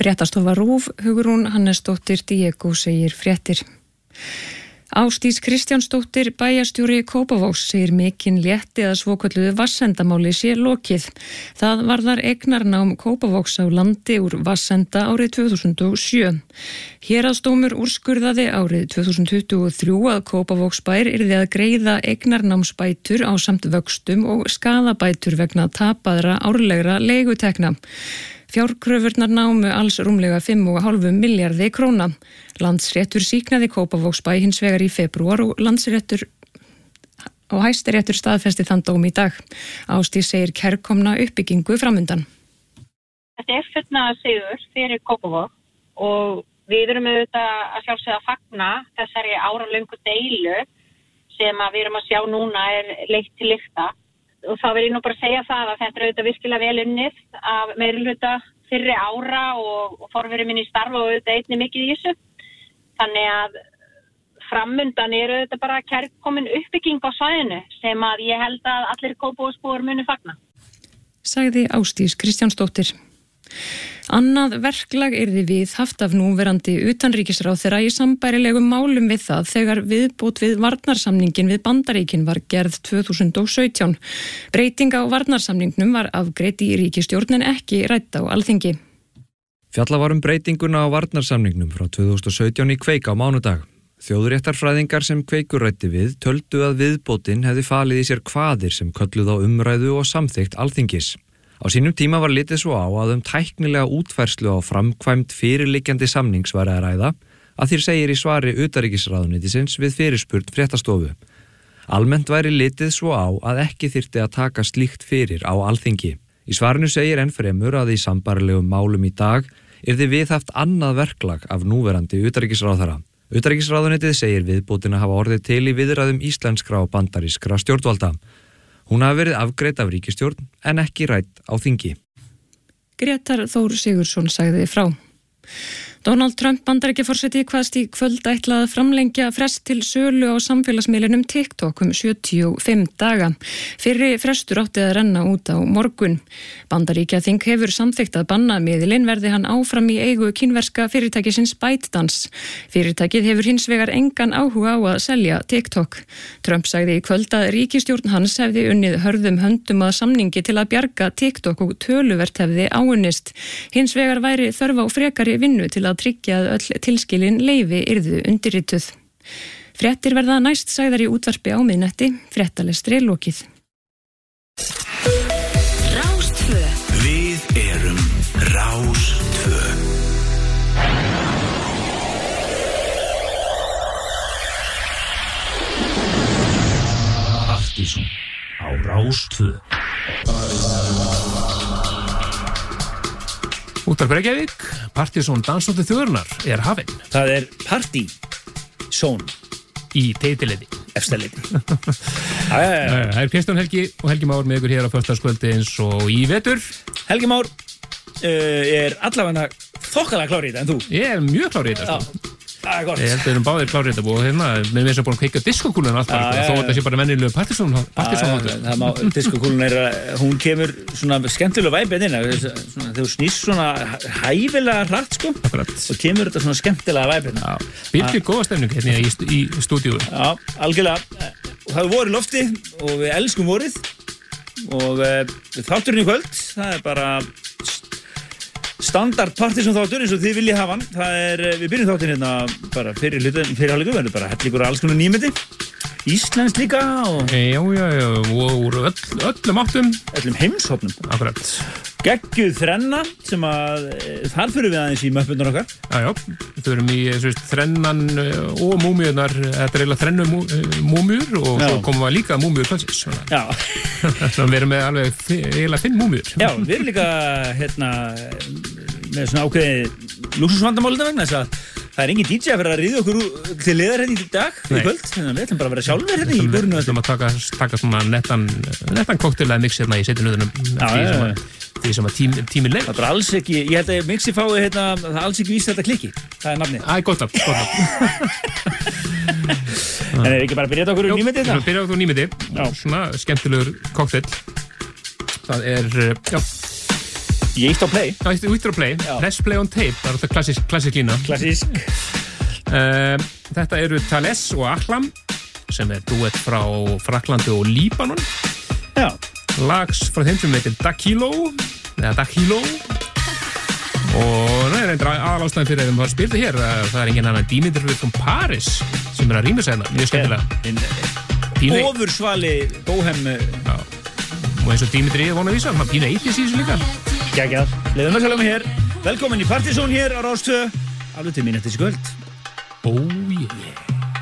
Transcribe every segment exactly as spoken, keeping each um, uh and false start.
Fréttastofa RÚV, Hugrún Hannesdóttir Diego segir fréttir. Ásdís Kristjánsdóttir bæjarstjóri Kópavogs segir mikinn létti að svokölluðu vatnsendamáli sé lokið. Það varðar eignarnám Kópavogs á landi úr vatnsenda árið tvö þúsund og sjö. Héraðsdómur úrskurðaði árið tvö þúsund tuttugu og þrjú að Kópavogsbær yrði að greiða eignarnámsbætur ásamt vöxtum og skaðabætur vegna tapaðra árlegra leigutekna. Fjárkröfurnar námu alls rúmlega fimm og hálfum milljarði króna. Landsréttur sýknaði Kópavogsbæ hins vegar í febrúar og landsréttur og Hæstiréttur staðfesti þann dóm í dag. Ásdís segir kærkomna uppbyggingu framundan. Þetta er fullnaðar sigur fyrir Kópavog og við erum auðvitað að sjálfsögða að fagna þessari áralöngu deilu sem að við erum að sjá núna er leitt til lykta. Og þá vil ég nú bara segja það að þetta er auðvitað virkilega vel unnið af meirihluta fyrri ára og, og forveri minn í starfa og auðvitað einnig mikið í þessu. Þannig að framundan er auðvitað bara kærkomin uppbygging á svæðinu sem að ég held að allir Kópavogsbúar muni fagna. Sagði Ásdís Kristjánsdóttir. Annað verklag yrði viðhaft af núverandi utanríkisráðherra í sambærilegum málum við það þegar viðbót við varnarsamningin við Bandaríkin var gerð tvö þúsund og sautján. Breyting á varnarsamningnum var afgreidd í ríkisstjórn en ekki rædd á Alþingi. Fjalla var um breytinguna á varnarsamningnum frá tvö þúsund og sautján í Kveik á mánudag. Þjóðréttarfræðingar sem Kveikur ræddi við töldu að viðbótin hefði falið í sér kvaðir sem kölluð á umræðu og samþykkt Alþingis. Á sínum tíma var litið svo á að um tæknilega útfærslu á framkvæmd fyrirliggjandi samnings væri að ræða, að þér segir í svari utanríkisráðuneytisins við fyrirspurn fréttastofu. Almennt væri litið svo á að ekki þyrfti að taka slíkt fyrir á Alþingi. Í svarinu segir enn fremur að í sambærilegum málum í dag yrði viðhaft annað verklag af núverandi utanríkisráðherra. Utanríkisráðuneytið segir viðbótina hafa orðið til í viðræðum íslenskra og bandarískra stjórnvalda. Hún hafi verið afgreidd af ríkisstjórn en ekki rædd á þingi. Grétar Þór Sigurðsson sagði frá. Donald Trump Bandaríkjaforseti kvaðst í kvöld ætla að framlengja frest til sölu á samfélagsmiðlunum TikTok um sjötíu og fimm daga. Fyrri frestur átti að renna út á morgun. Bandaríkjaþing hefur samþykkt að banna miðilinn verði hann áfram í eigu kínverska fyrirtækisins ByteDance. Fyrirtækið hefur hins vegar engan áhuga á að selja TikTok. Trump sagði í kvöld að ríkisstjórn hans hefði unnið hörðum höndum að samningi til að bjarga TikTok og töluvert hefði áunnist. Hins vegar væri þörf á frekari vinnu til að tryggja að öll tilskilin leyfi yrðu undirrituð. Fréttir verða næst sagðar í útvarpi á miðnætti, fréttalestri lokið. Rástvö. Við erum Rástvö. Aftísson á Rástvö. Útvarp Reykjavík, Partíson dansóttu þjóðurnar er hafinn. Það er Partíson í teitileiti, efstaleiti. Það er Kristján Helgi og Helgi Már með ykkur hér á föstudagskvöldi eins og í vetur. Helgi Már uh, er allavega þokkalega klár í þetta en þú. Ég er mjög klár í þetta. Já, það er gott. Ég held að við erum báðir klár í þetta og hérna, við erum búin að kveika diskokúlun alltaf, Já, þó þetta sé bara venjulegu Partíson Partíson diskokúlun er að hún kemur svona skemmtilega væpið inn þegar þú snýst svona hæfilega hratt sko Akkurat. Og kemur þetta svona skemmtilega væpið inn. Byrkir góða stemning hérna í, í stúdíu. Já, algjörlega. Og það er vor í lofti og við elskum vorið og uh, þátturinn í kvöld, það er bara standard Partíson þáttur eins og þið viljið hafa hann. Það er, við byrjum þátturinn hérna bara fyrir hlutin, fyrir hálfleikum, verður bara hellingur alls konar nýmyndi. Íslenskt líka og... Já, já, já, og úr öll, öllum áttum. Öllum heimshotnum. Akkurat. Geggjuð þrenna sem að, þar fyrir við aðeins í möppundar okkar. Já, já, við fyrir í svist, þrennan og múmiurnar, þetta er eiginlega þrennu mú, múmiur og já. Svo komum við líka múmiur kvöldsins. Já. Þannig við erum með alveg eiginlega fimm múmiur. Já, við erum líka, hérna, með svona ákveði lúksusvandamálina vegna þess að það er engin D J að vera að ríða okkur til liðar hérna í dag, í kvöld, þannig að við ætlum bara að vera sjálfur hérna í börnum. Við ætlum að taka, taka svona nettan, nettan kokteila mix hérna í seitinöðunum, því sem að tími, tíminn leið. Það er bara alls ekki, ég held að mixi fái hérna, það er alls ekki víst þetta klikki, það er nafnið. Æ, gott af, gott af. En er ekki bara að byrja þetta okkur úr nýmyndi þetta? Jú, byrja okkur úr nýmyndi, svona skemmtilegur kokteil. Það er, já, Ég ítt á play. Já, þú íttir á play. Já. Press play on tape, það er alltaf klassisk, klassisk lína. Klassisk. Uh, þetta eru Thales og Ahlam, sem er duett frá Fraklandi og Líbanon. Já. Lags frá þeim sem heitir Dakilo, eða Dakilo. Og það er einnig aðalástæðan fyrir þeim að spila hér. Það er engin annan Dimitri frá Paris sem er að rýma sig hérna, mjög skemmtilega. Ofursvali Bohem. Já. Og eins og Dimitri er vona að vísa, maður pína eitt í síðan líka. Gægjað. Leðum að sjálf mig hér. Velkomin í Partizón hér á Rás tvö. Alveg til mín eftir þessi kvöld. Oh yeah.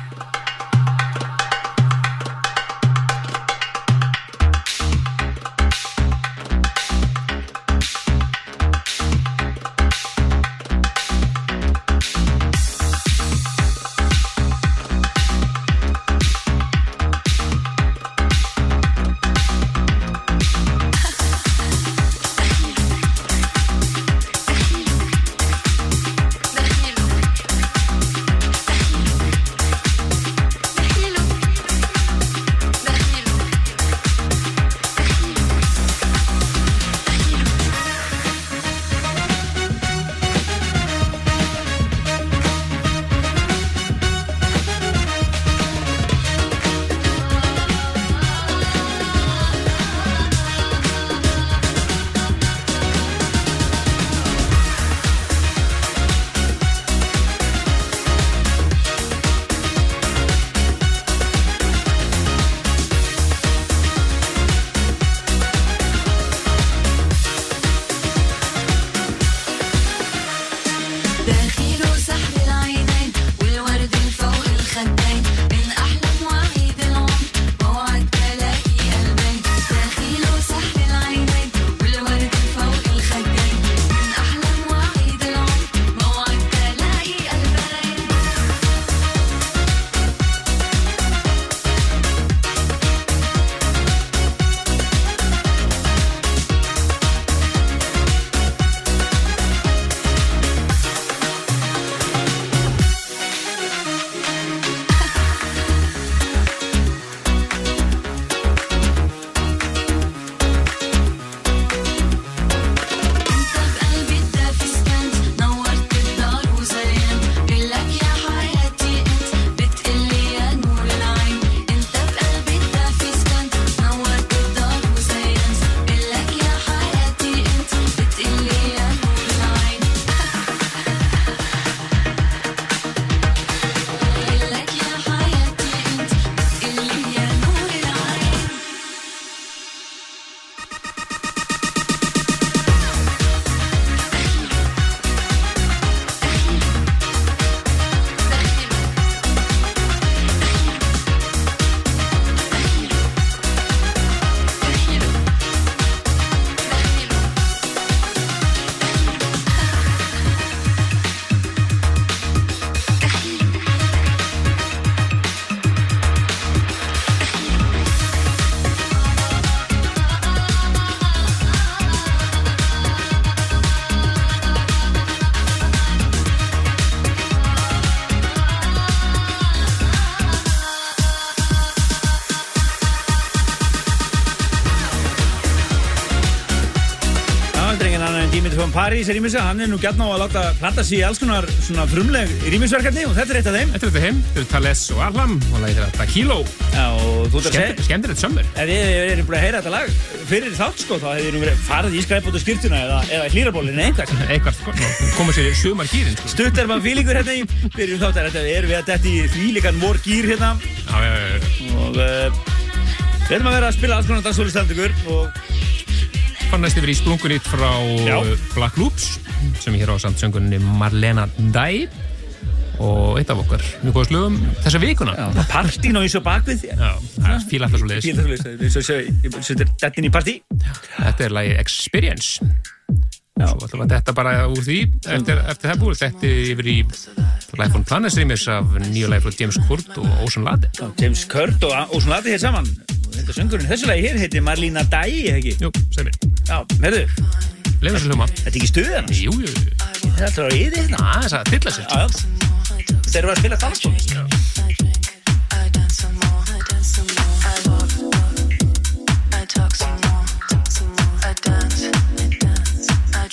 París er rýmisverk, hann er nú gjarn á að láta planta sig í alls konar svona frumleg rýmisverkefni og þetta er eitt af þeim. Þetta er eitt af þeim, þetta er Thales og Ahlam og lagið þetta Dakilo. Já, og þú ert að segja... Skemmtilegt sömmur. Ef ég er búin að heyra þetta lag fyrir þátt sko, þá hefði ég nú verið farið í skræpbótu skyrtuna eða, eða hlýrabólinu eitthvað. Eitthvað, sko, koma sér í sumar gýrin, sko. Stutt er maður fílingur hérna í, fyrir um þátt er við að detta í þvílíkan vor gýr hérna. Já, já, já. Og uh, við erum að vera að spila alls konar dansólistandugur og fannast yfir í splunkunýtt frá Já. Black Loops sem ég hér á samt söngunni Marlena Dæ og eitt af okkar mjög góða slögum þessa vikuna. Já, partí ná í svo bakvið. Já, það er fíla alltaf svo leiðis. Fíla alltaf svo leiðis. Ég setur þetta inn í partí. Þetta er lagið Experience. Já. Svo ætlum við þetta bara úr því eftir, eftir það búið. Þetta yfir í Life on Planet streamers af nýju lagi frá James Kurt og Ocean Lade. Já, James Kurt og Ocean Lade hér saman. Þetta söngurinn þessu lagi hér heitir Marlena Dæ, ekki? Jú, segir. Já, herðu. Leifum þessu hljóma. Þetta er ekki stuðið hans? Jú, jú, jú. Þetta er alltaf á yði hérna. Já, þess að fylla sér. Já, já. Þetta eru að spila danstónlist. Já. I talk some more, talk some more. I dance, I dance, I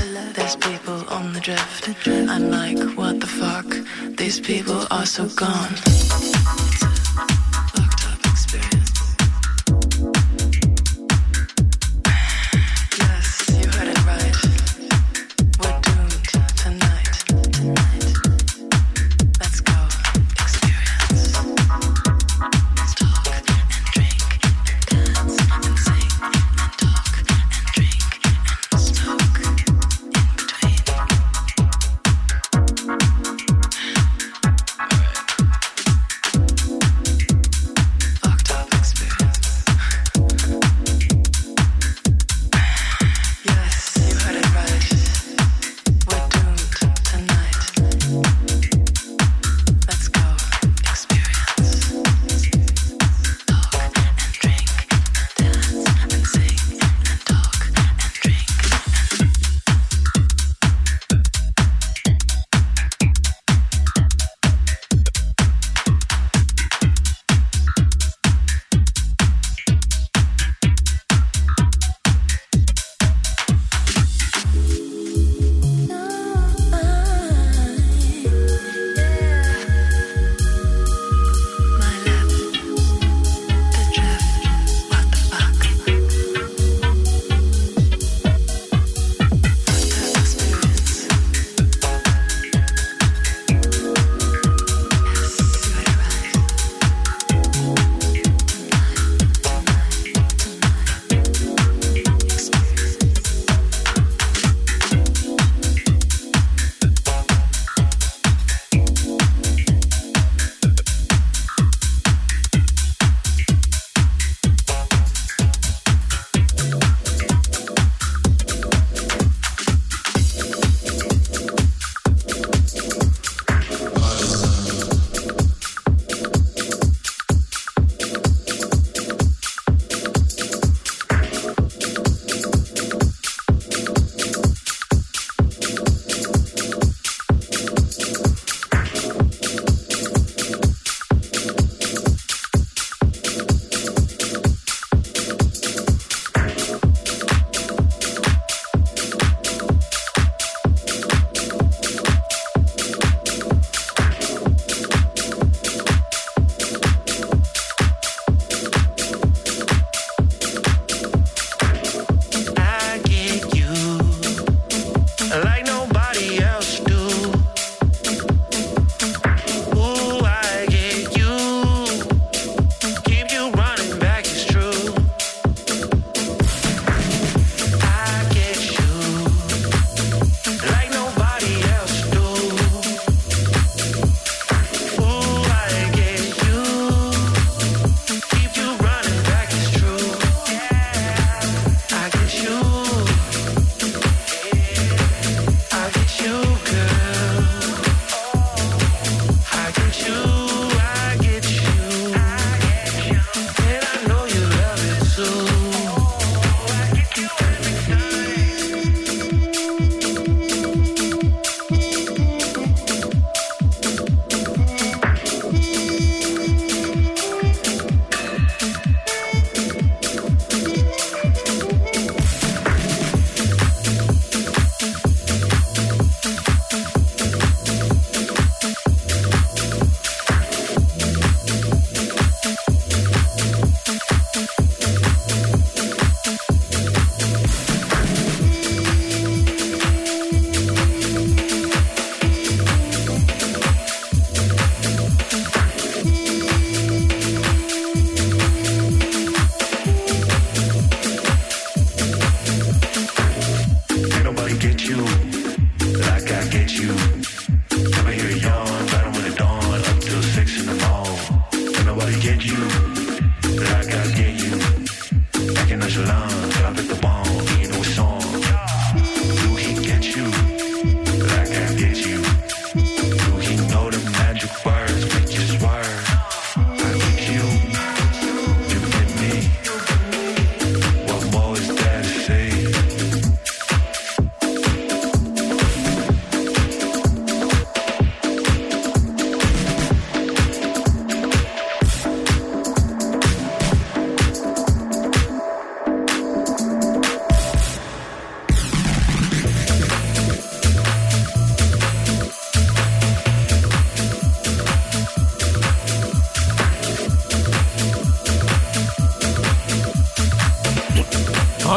There's people on the drift. I'm like, what the fuck? These people are so gone.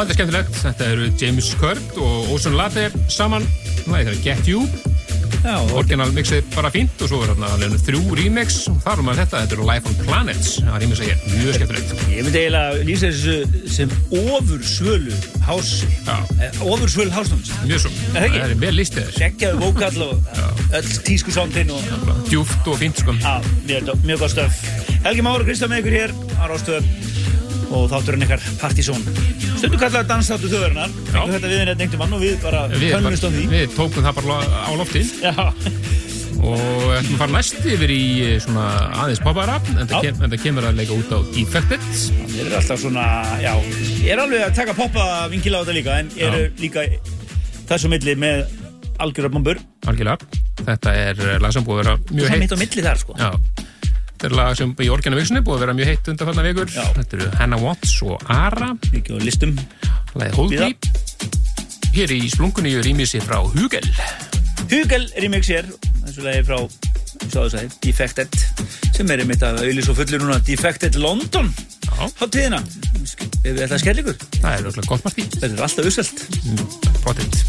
þetta er skemmtilegt. Þetta eru James Curd og Ocean Latte saman. Það er Get You. Já, orginal mixið bara fínt og svo er þarna alveg þrjú remix og þar er maður þetta, þetta eru Life on Planets. Það er rýmis að ég, mjög skemmtilegt. Ég myndi eiginlega lýsa þessu sem ofursvölu hási. Já. Ofursvölu hásnáms. Mjög svo. Er það ekki? Það er vel listið þess. Geggjaðu vókall og öll tískusándin og... Djúft og fínt, sko. Já, mjög, mjög góð stöf. Helgi Már og Kristján með ykkur hér á Rástvö og þátturinn ykkar Partizón. Stundum kallaði dansþáttur þjóðarinnar. Fengum þetta við henni einhvern mann og við bara könnumst á því. Við tókum það bara á lofti. Já. Og ætlum að fara næst yfir í svona aðeins poppara, en það kem, kemur að leika út á Defected. Það er alltaf svona, já, ég er alveg að taka poppa vingil á þetta líka, en ég er líka þessu milli með algjörða bombur. Algjörlega. Þetta er lag sem búið að vera mjög heitt. Það er mitt á milli þar, sko. Já. Þetta er lag sem í orginal mixinu búið að vera mjög heitt undanfarna vikur. Já. Þetta eru Hannah Watts og Ara. Mikið á listum. Lagið Hold Deep. Hér í splunkunni er remixi frá Hugel. Hugel remix hér. Þessu lagi frá, ég sá þess að Defected, sem er einmitt að auðlýsa og fullir núna Defected London. Já. Hátíðina. Ef við ætla að skella ykkur. Það er örugglega gott partí. Þetta er alltaf uselt. Mm, pottitt.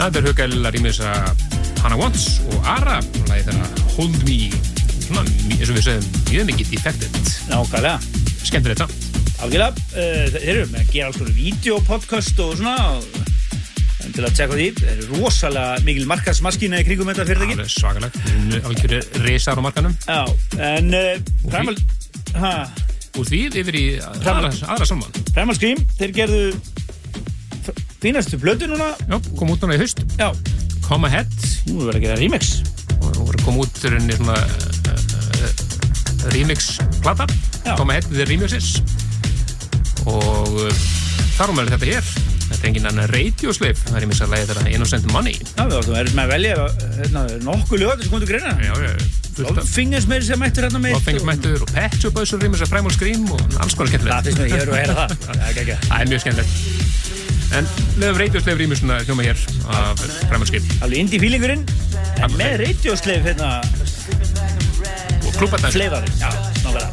Það er Hugel að rýmisa Hannah Wants og Ara og lagið þeirra Hold Me, svona, eins og við segjum, mjög mikið defected. Nákvæmlega. Skemmtilegt samt. Algjörlega, uh, þeir eru með að gera alls konar vídeopodcast og svona og til að tjekka því, þeir eru rosalega mikil markaðsmaskína í kringum þetta fyrirtæki. Það er svakalegt, þeir eru algjörði risar á markanum. Já, en uh, Primal, hæ? Úr því yfir í aðra, aðra saman. Primal Scream, þeir gerðu fínastu plötu núna. Já, kom út núna í haust. Já. Come Ahead. Nú er verið að gera remix. Og nú er kom út í svona uh, remix-plata. Come Ahead with the remixes. Og uh, þar um er þetta hér. Þetta er engin annan radioslave. Það er í misa að lægi þetta Innocent Money. Já, við erum með að velja hérna, nokkuð lög sem komið til greina. Já, já. Lofingers meiri sem mættur hérna með. Lofingers mættur og Pet Shop Boys og rýmur Primal Scream og alls konar skemmtilegt. Það finnst mér, ég verður að heyra það. Það er, það er mjög skemmtilegt. En lögum radioslave rýmur svona hljóma hér af Primal Scream. Alveg indie feelingurinn, en með radioslave hérna og klúbadans. Fleifarinn, já, nálega.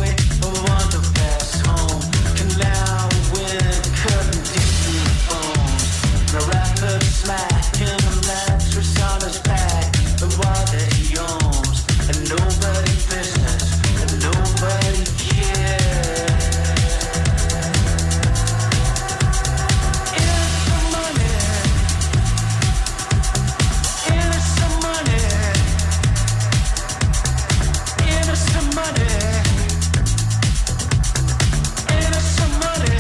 Smack in the mattress on his back, the wall that he owns, and nobody business, and nobody cares. Innocent money, innocent money, innocent money, innocent money.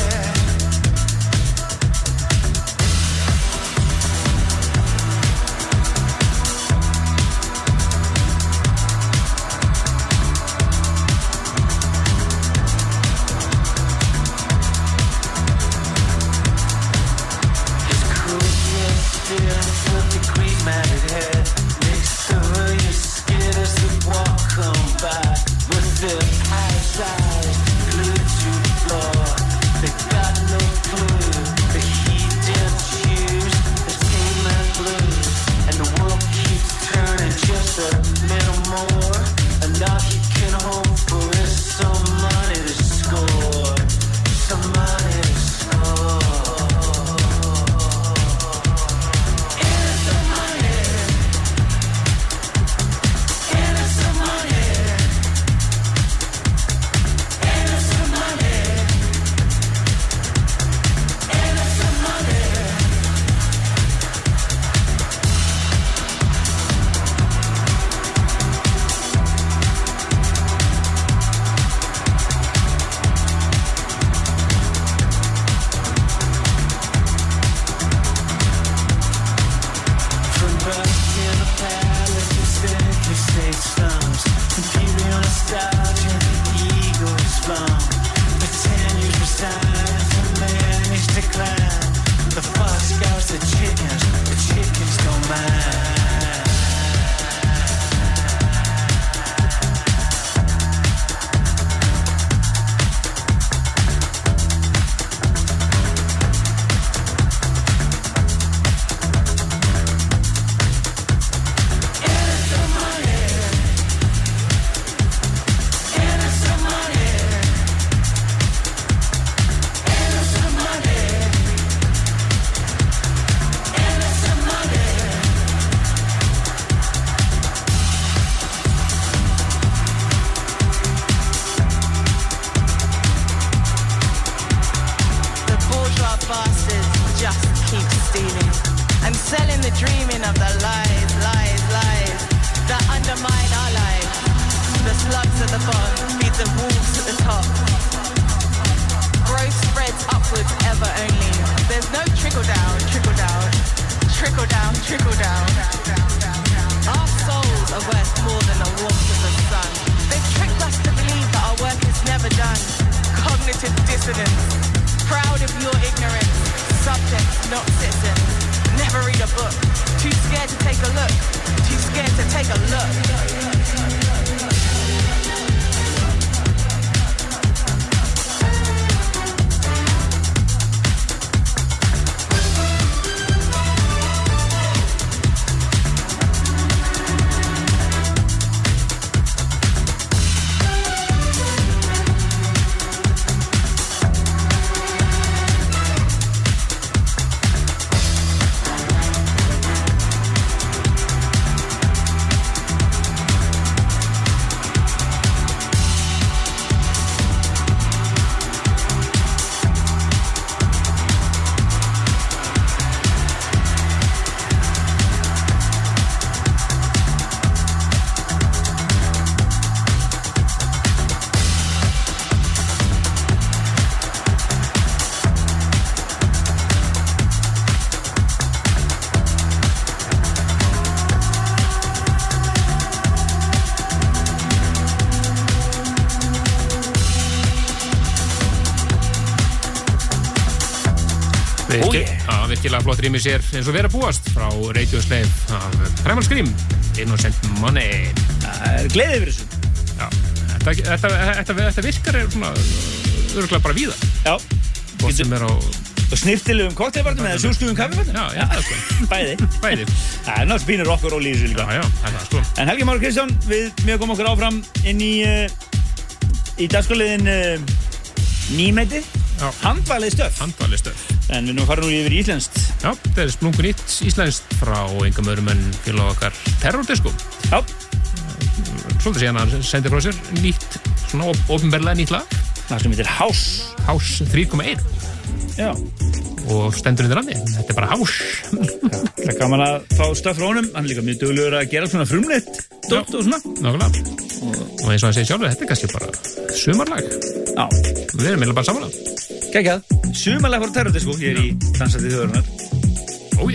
Virki, oh, yeah. Já, virkilega flott rýmis er eins og vera búast frá Radio Slave af Primal Scream, Innocent Money. Það er gleðið yfir þessu. Já, þetta, þetta, þetta, þetta virkar er svona örgulega bara víða. Já. Hvort sem er á... Og snirtilegum kokteilbartum eða sjúskugum kaffibartum? Já, já, það sko. Bæði. Bæði. Það er náttúrulega spínur okkur og líður líka. Já, já, það er sko. En Helgi Már og Kristján, við mjög komum okkur áfram inn í, uh, í dagskóliðin uh, nýmæti. Handvalið stöf. Handvalið stöf. En við erum að fara nú yfir íslenskt. Já, það er splungun nýtt íslenskt frá engum öðrum en félag okkar Terrordisco. Já. Svolítið síðan að sendi frá sér nýtt, svona opinberlega nýtt lag. Það sem heitir House. House þrjú komma eitt. Já. Og stendur undir randi. Þetta er bara House. Já, það er gaman að fá stöf frá honum. Hann er líka mjög duglegur að gera svona frumleitt dótt og svona. Nákvæmlega. Og, og eins og hann segir sjálfur, þetta er kannski bara sumarlag. Já. Við erum meðal bara samanlega. Kækjað. Sumarlag frá Terrordisco. Ég er í dansandi þjóðarinnar. Ói.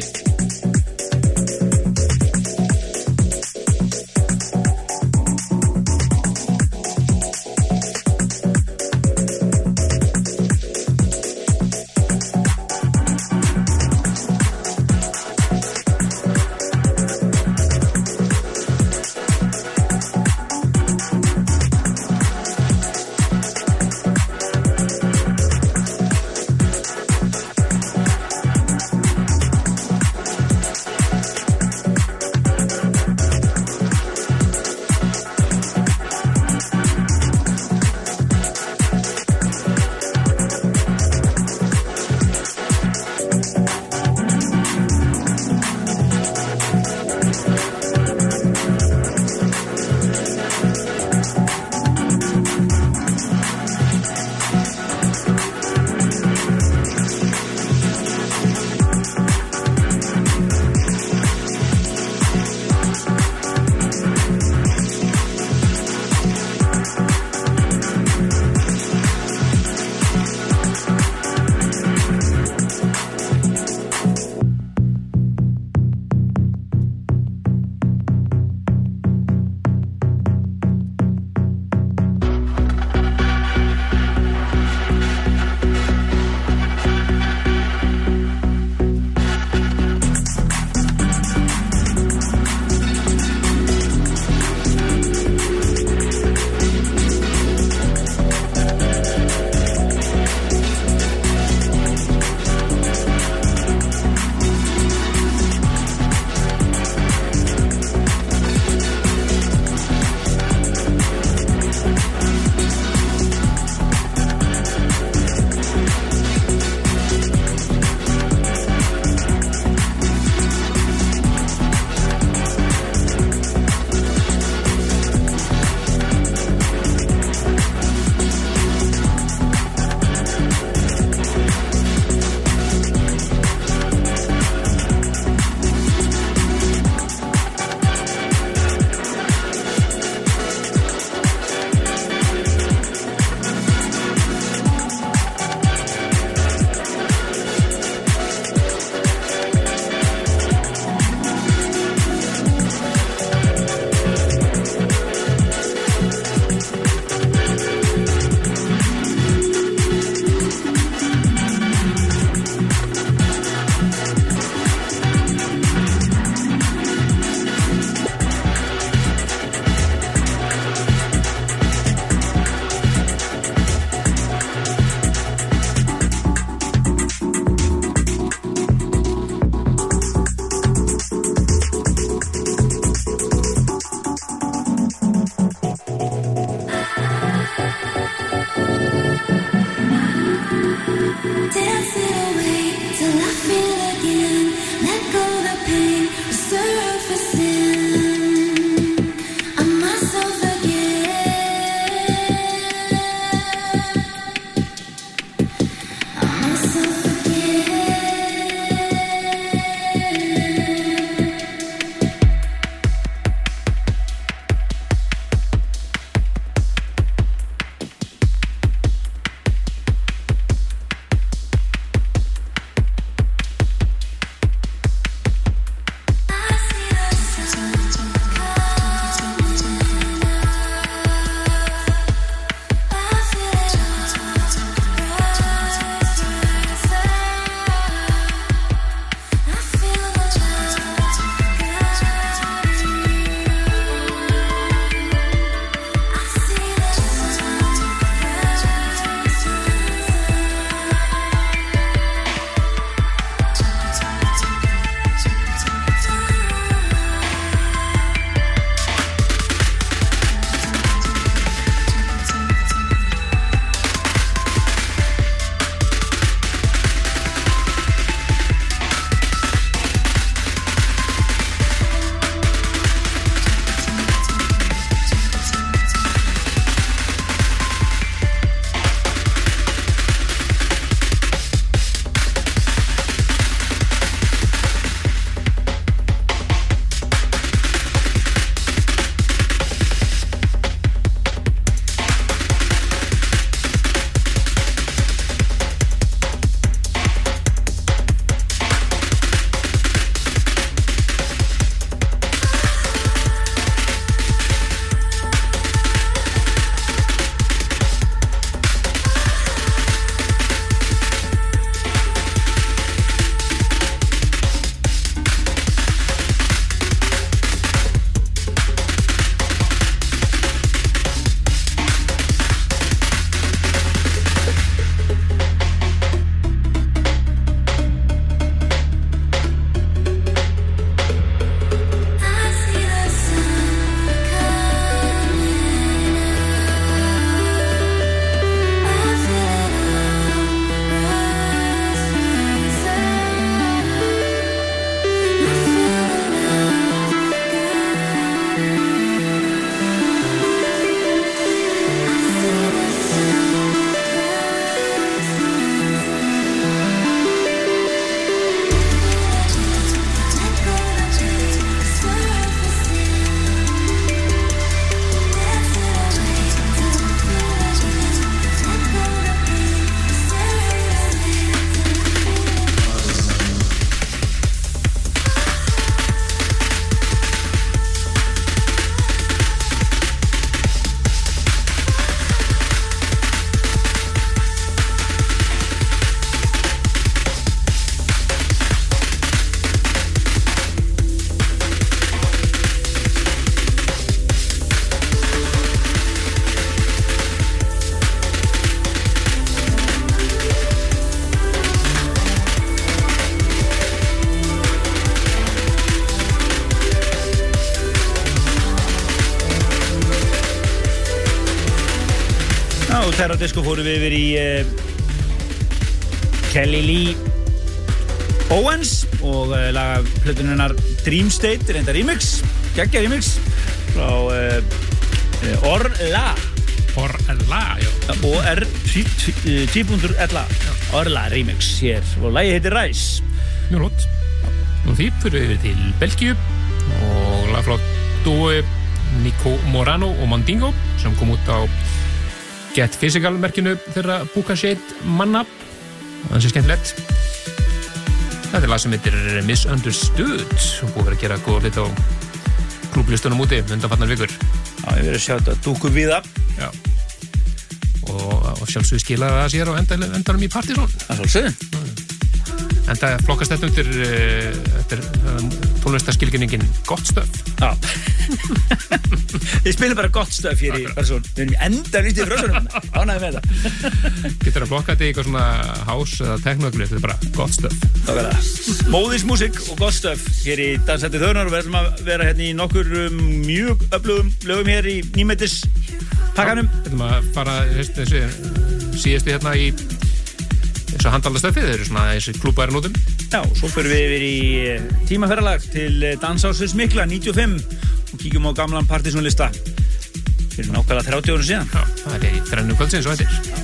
Terra Disco fórum við yfir í uh, Kelly Lee Owens og uh, laga plötununnar Dream State, reynda remix, geggja remix frá uh, uh, Orla Orla, já O-R T.L Orla remix hér og lagið heitir Rise. Mjög lott. Og því fyrir við til Belgíu og lag frá dúi Nico Morano og Mandingo sem kom út á Get Physical merkinu þeirra Buka Shade manna. Það sé skemmtilegt. Þetta er lag sem heitir Misunderstood og búið að vera að gera góða hlut á klúblistunum úti undanfarnar vikur. Já, ég verið að sjá þetta dúku við það. Já. Og, og sjálfsögðu skilaði það sér á endanum, endanum í Partizón. Það sjálfsögðu. Enda flokkast þetta undir uh, uh, tónlistarskilgjörningin gott stöf. Já. Við spilum bara gott stöf hér í Partizón. Við erum enda lítið í frössunum. Ánægði með það. Getur að flokka þetta í eitthvað svona house eða techno-öglu, þetta er bara gott stöf. Það verða móðismúsík og gott stöf hér í Dansætti Þörnar og við ætlum að vera hérna í nokkur um, mjög öflugum lögum hér í nýmætis pakkanum. Við ætlum að fara þessi, síðastu hérna í þessu handaldastöfið, þeir eru svona þessi klúbærinótum. Já, svo fyrir við yfir í tímaferralag til Dansásins Mikla níutíu og fimm og kíkjum á gamlan Partizónlista fyrir nákvæmlega þrjátíu árum síðan. Já, það er í þrennu kvöldsins og eftir.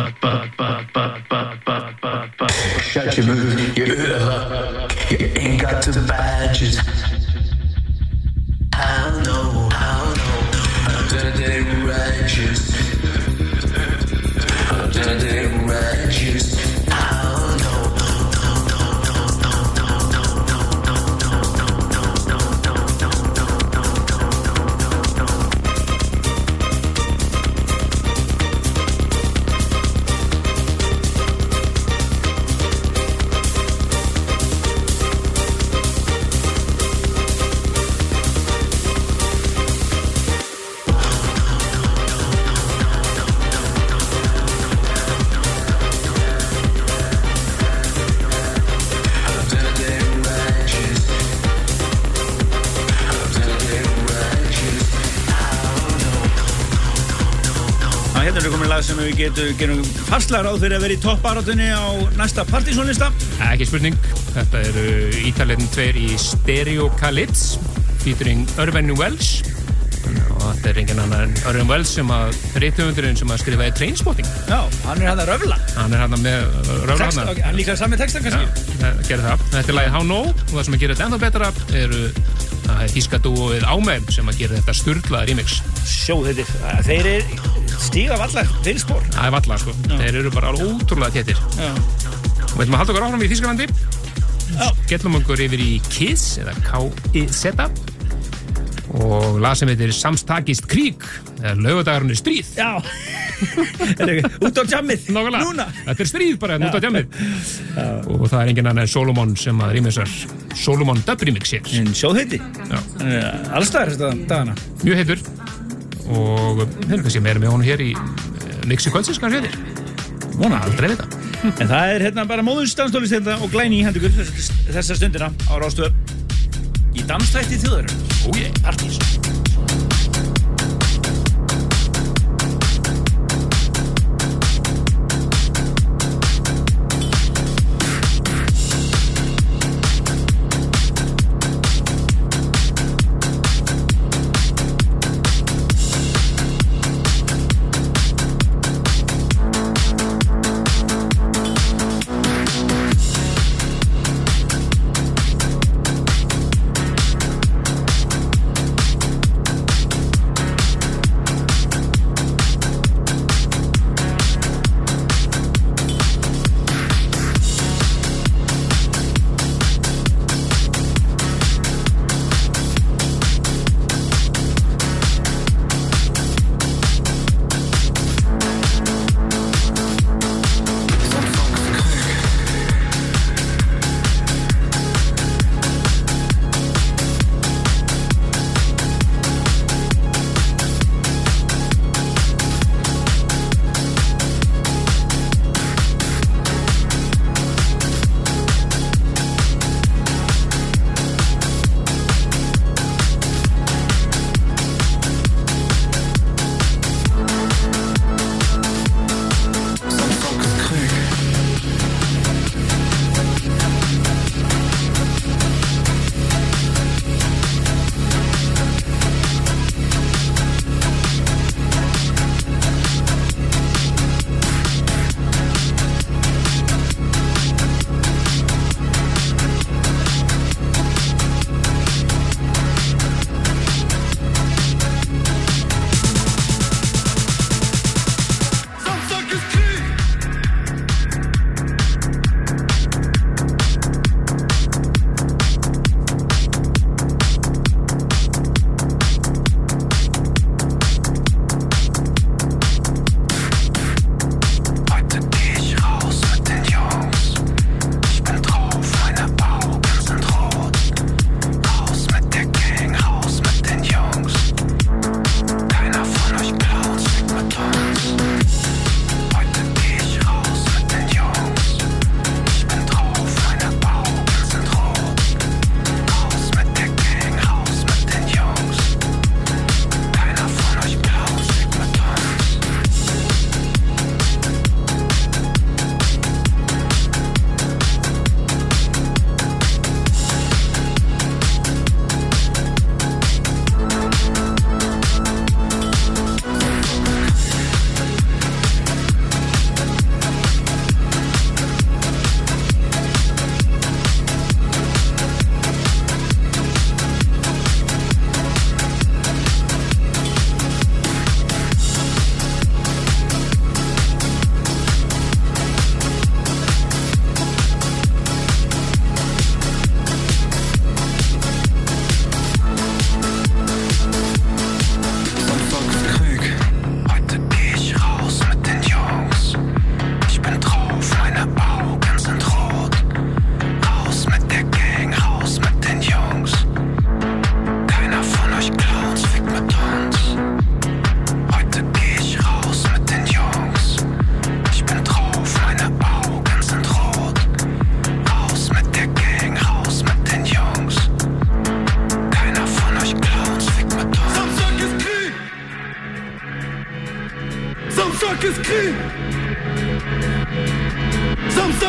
Shut your mouth, you you ain't got the badges. How no, how no, dirty righteous, dirty righteous. How no. Sem við getum, gerum fastlega ráð fyrir að vera í toppbaráttunni á næsta partysónlista. Ekki spurning, þetta eru Ítalinn tveir í Stereocalypse featuring Irvine Welsh og þetta er engin annar en Irvine Welsh sem að rithöfundurinn sem að skrifaði Trainspotting. Já, hann er hann að röfla. Hann er hann með röfla hann. Okay, hann líka sami textan kannski. Já, gerði það. Þetta er lagið How No og það sem að gera þetta ennþá betra eru það er þýska dúóið Ámeim sem að gera þetta sturlaða remix. Sjó þetta, þeir er stíga vallar, þeir spór. Það er vallar sko, já. Þeir eru bara alveg ótrúlega téttir. Já. Og við ætlum að halda okkur áfram í Þýskalandi. Já. Gellum okkur yfir í Kiss eða K I Z og lag sem heitir Samstakist krík eða Laugardagurinn er stríð. Já. Út á djammið. Nákvæmlega. Núna. Þetta er stríð bara út á djammið. Og það er engin annar en Solomon sem að rýmisar Solomon dub remix hér. En sjóð heiti. Já. Allstaðar þetta dagana. Mjög heitur. Og þeir eru kannski meira með honum hér í Mixi kvöldsins kannski heitir. Vona aldrei við það. En það er hérna bara móðunstansdólist þetta og glæni í hendugur þessa stundina á Rástvö í dansþætti þjóðarinnar. Ó ég, partís.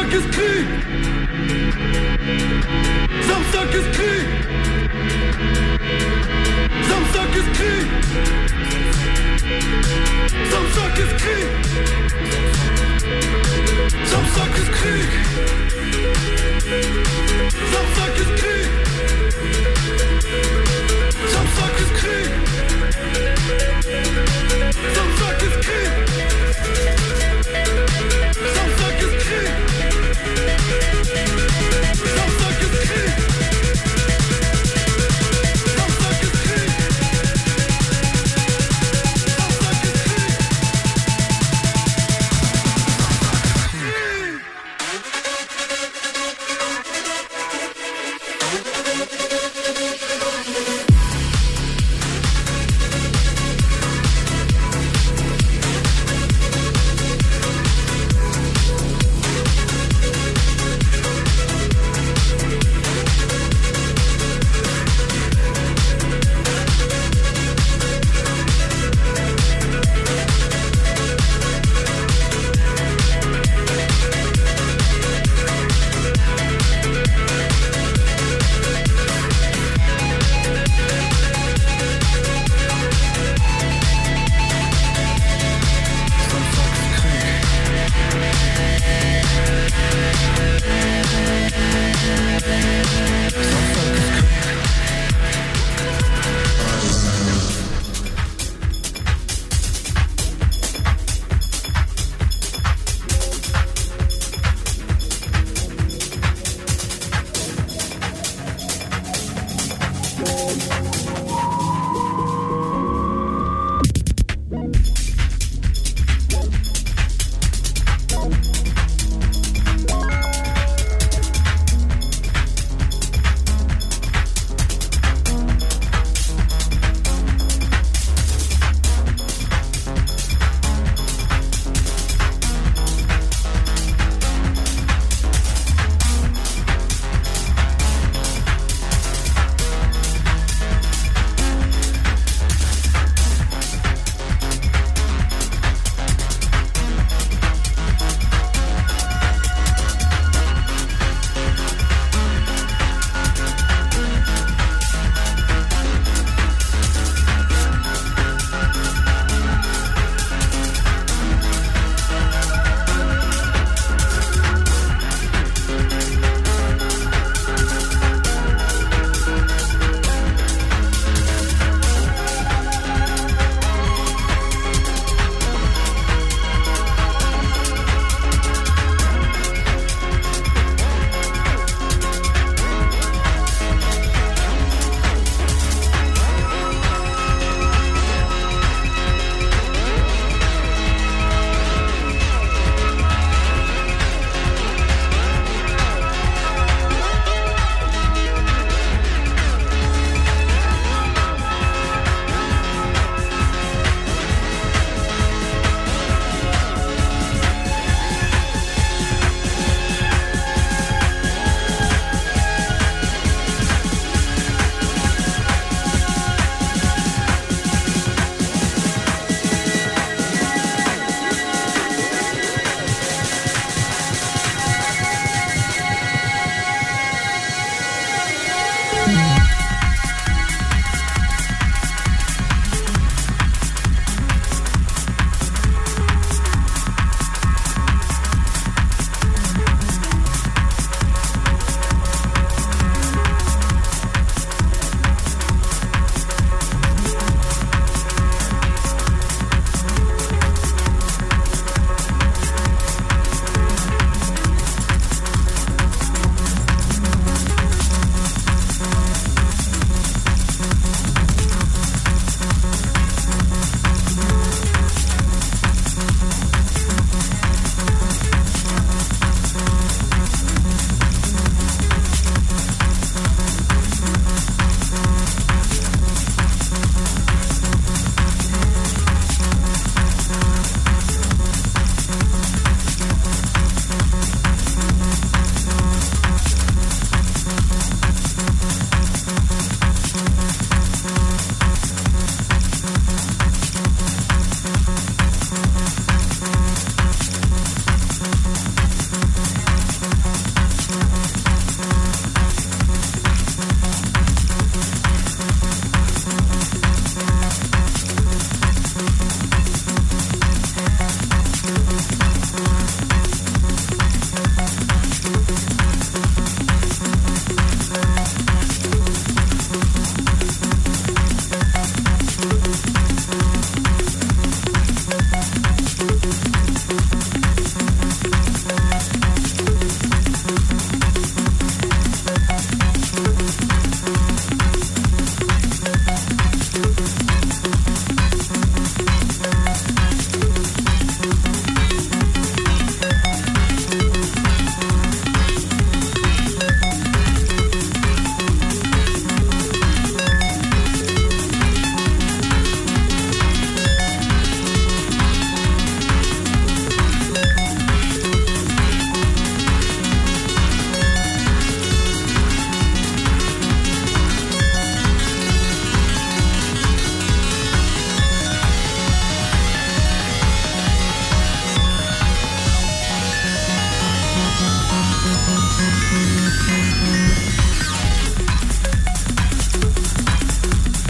Samstag ist Krieg. Samstag ist Krieg. Samstag ist Krieg. Samstag ist Krieg. Samstag ist Krieg. Samstag ist Krieg. Samstag ist Krieg. Samstag ist Krieg. Samstag ist Krieg. Samstag ist Krieg. Samstag ist Krieg. Samstag ist Krieg.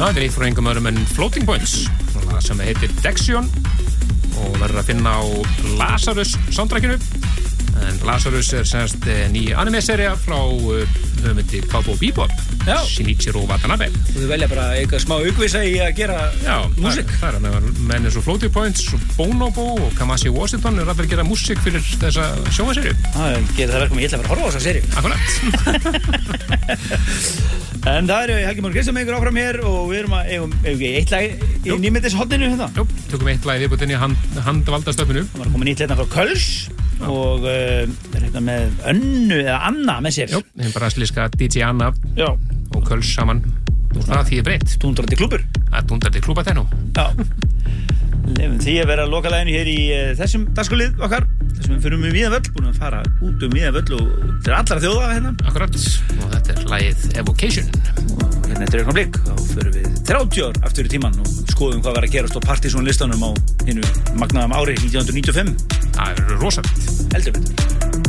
Það er eitt frá engum öðrum en Floating Points sem heitir Dexion og verður að finna á Lazarus soundtrackinu en Lazarus er semst ný anime-sería frá höfundi Cowboy Bebop Shinichiro Watanabe og þau velja bara eitthvað smá aukvisa í að gera músík það er að menn eins og Floating Points og Bonobo og Kamasi Washington er allir að gera músík fyrir þessa sjónvarserju það gerir það verkum að ég ætla að fara að horfa á þessa serju akkurat En það eru Helgi Már Kristján með ykkur áfram hér og við erum að eigum ekki eitt lag í nýmyndishotninu hérna. Jú, tökum eitt lag í viðbútt inn í hand, handvaldastöfnu. Það var komin nýtt hérna frá Köls Já. og uh, er hérna með Önnu eða Anna með sér. Jú, þeim brasilíska D J Anna Já. og Köls saman. Og það þýðir breytt. Dúndrandi klúbbur. Það er dúndrandi klúbba þennu. Já. Lefum því að vera lokalæginu hér í uh, þessum dagskrálið okkar. Þessum við fyrir um Víðavöll, búin að fara út um Víðavöll og til allra þjóða hérna. Akkurat, og þetta er lagið Evocation. Og hérna eftir einhvern blik, þá förum við þrjátíu ár aftur í tímann og skoðum hvað var að gerast á Partizón listanum á hinu magnaðum ári nítján hundruð níutíu og fimm. Það er rosalegt. Heldur betur.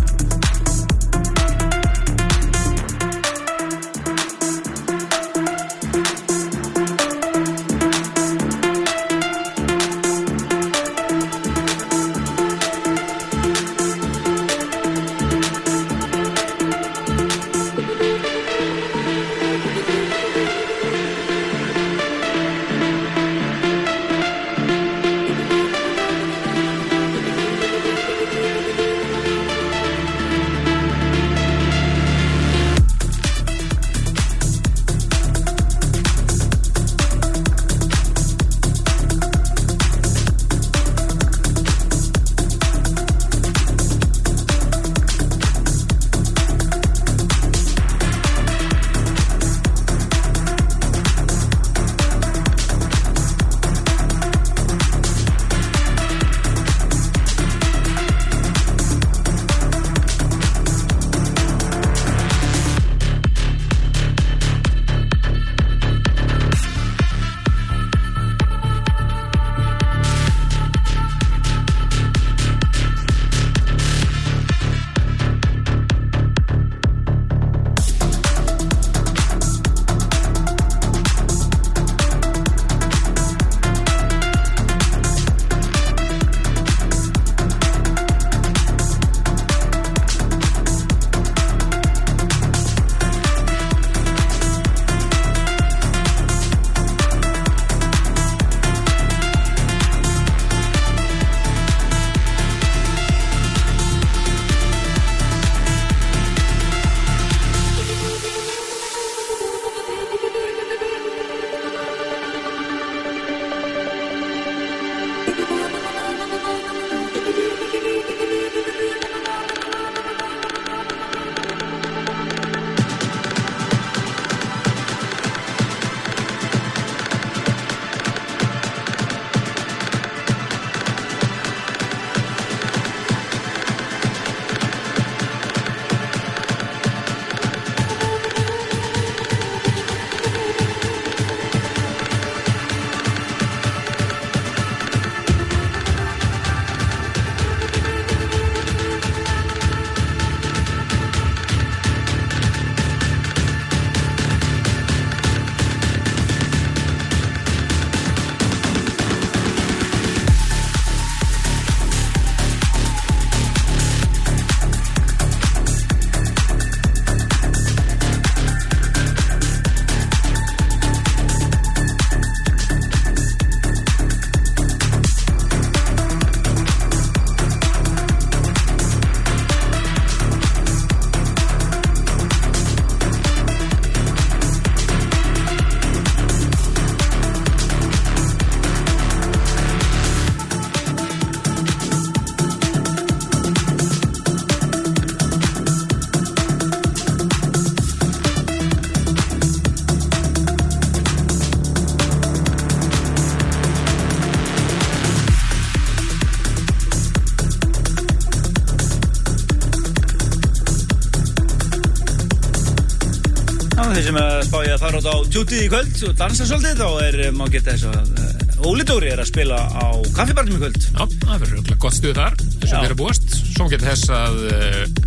Þeir sem að spá ég að fara út á djútið í kvöld og dansa svolítið, þá er, má geta þess að uh, Óli Dóri er að spila á kaffibarnum í kvöld. Já, það verður gott stuð þar, þess að þeirra búast. Svo geta þess að uh,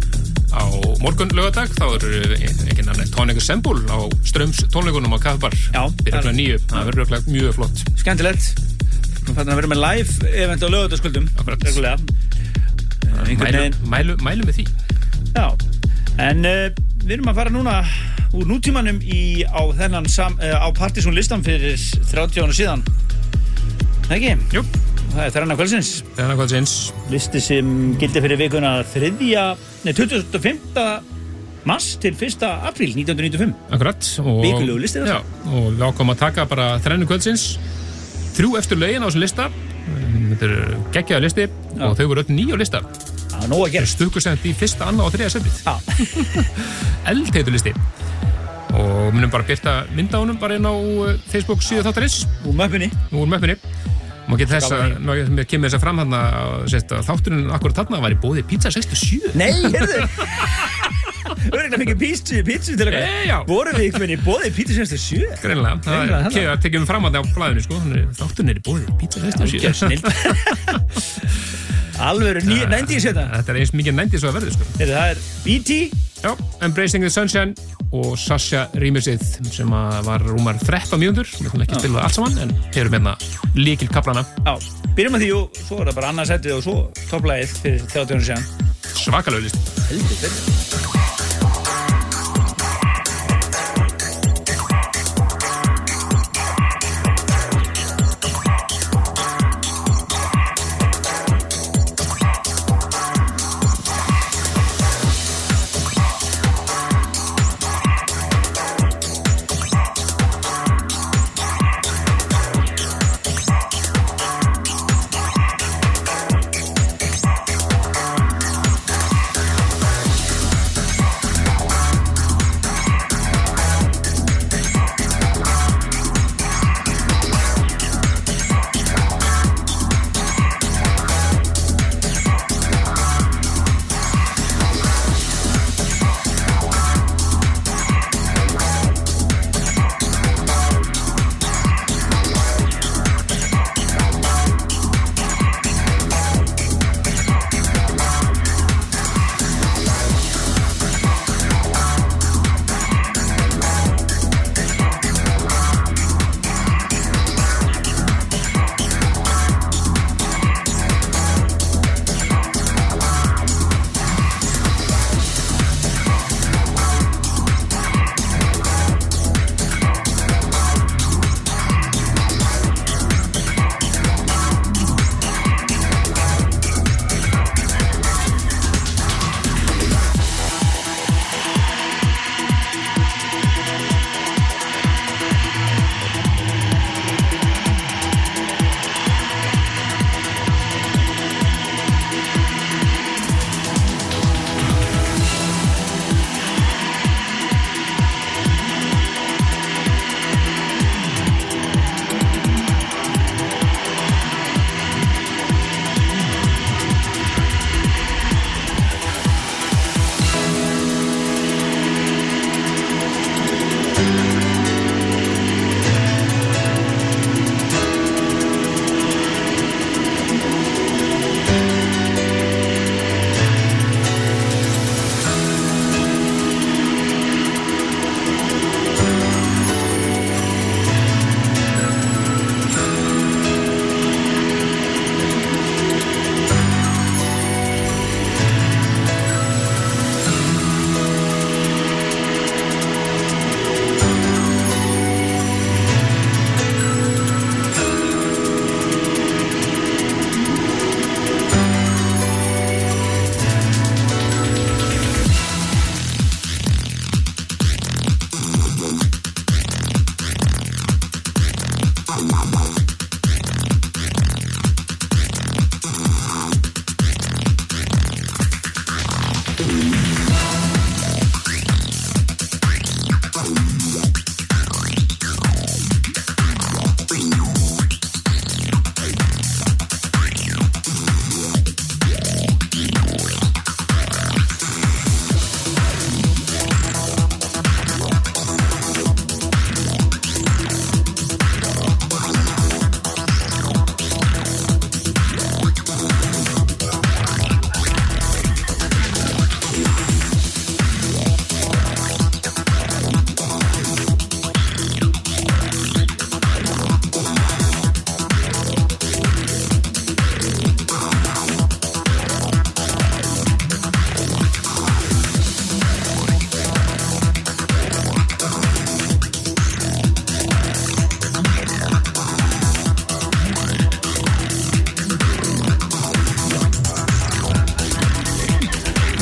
á morgun laugardag, þá eru ekki nefnir Tonic Assemble á Ströms tónleikunum á Kaffebar. Já. Byrja klukkan níu, það verður örugglega mjög flott. Skemmtilegt. Nú fannst að vera með live event á laugardagskvöldum. Akkurat. Reglulega. Mælu, mælu, mælu með því. Já. En uh, við erum að fara núna úr nútímanum í, á þennan sam, uh, á Partizón listan fyrir þrjátíu ára síðan. Það ekki? Jú. Það er þrenna kvöldsins. Þrenna kvöldsins. Listi sem gildi fyrir vikuna þriðja, nei, tuttugasta og fimmta mars til fyrsta apríl nítján hundruð níutíu og fimm. Akkurat. Og, Vikulegu listi þetta. Já, og við ákomum að taka bara þrennu kvöldsins. Þrjú eftir lögin á þessum lista. Þetta er geggjaða listi já. Og þau voru öll nýju lista. Já, nóg að gera. Stukkusend í fyrsta, annað og þriðja setið. Já. Eldheitur listi. Og munum bara byrta mynda á honum bara inn á Facebook síðu þáttarins. Úr möppunni. Úr möppunni. Má geta þess að, mér kemur þess að fram hann að þátturinn akkurat þarna var í boði Pizza sextíu og sjö. Nei, heyrðu! Öruglega fengið pítsu, pítsu til okkar. Nei, já. Vorum við ykkur í boði Pizza sextíu og sjö? Greinilega. Það er tekið um fram hann á blæðinu, sko. Þátturinn er í boði Pizza sextíu og sjö. Algjör snill. Alvöru, nændís þetta. Þetta er eins mikið nændís og að verði, sko. Heyrðu, það er B T. Já, Embracing the Sunshine og Sasha remixið sem var rúmar þrettán mínútur. Við ætlum ekki að spila það allt saman, en heyrum hérna lykilkaflana. Já, byrjum að því og svo er það bara annað setið og svo topplægið fyrir þrjátíu ára síðan. Svakalega listi. Heldur fyrir.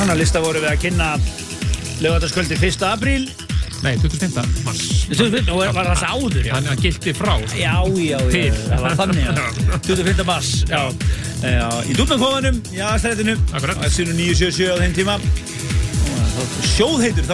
þennan lista vorum við að kynna laugardagskvöldið fyrsta apríl. Nei, tuttugasta og fimmta mars. tuttugasta og fimmta, og var það áður, já. Hann hann gilti frá. Já, já, já, það var þannig, já. tuttugasta og fimmta mars, já. já. Í Dúfnakófanum, í aðstæðinu. Akkurat. Á F C níu sjö sjö á þeim tíma. Og sjóðheitur